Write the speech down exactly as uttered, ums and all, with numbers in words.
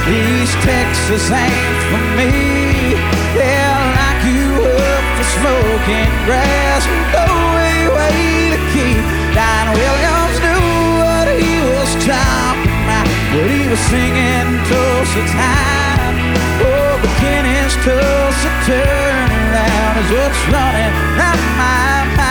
East Texas ain't for me. They'll lock you up for smoking grass. No way, way to keep. Don Williams knew what he was talking about when he was singing Tulsa time. Oh, but Kenny's Tulsa turnaround is what's running